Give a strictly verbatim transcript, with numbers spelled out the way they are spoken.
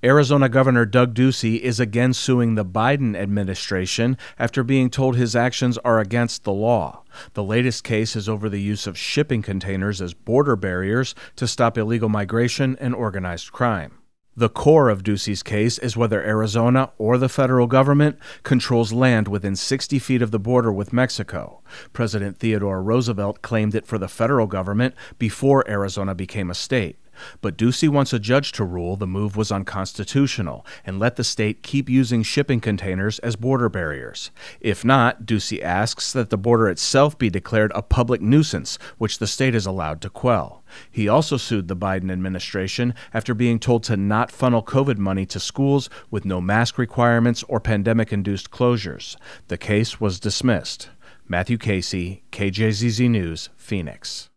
Arizona Governor Doug Ducey is again suing the Biden administration after being told his actions are against the law. The latest case is over the use of shipping containers as border barriers to stop illegal migration and organized crime. The core of Ducey's case is whether Arizona or the federal government controls land within sixty feet of the border with Mexico. President Theodore Roosevelt claimed it for the federal government before Arizona became a state. But Ducey wants a judge to rule the move was unconstitutional and let the state keep using shipping containers as border barriers. If not, Ducey asks that the border itself be declared a public nuisance, which the state is allowed to quell. He also sued the Biden administration after being told to not funnel COVID money to schools with no mask requirements or pandemic-induced closures. The case was dismissed. Matthew Casey, K J Z Z News, Phoenix.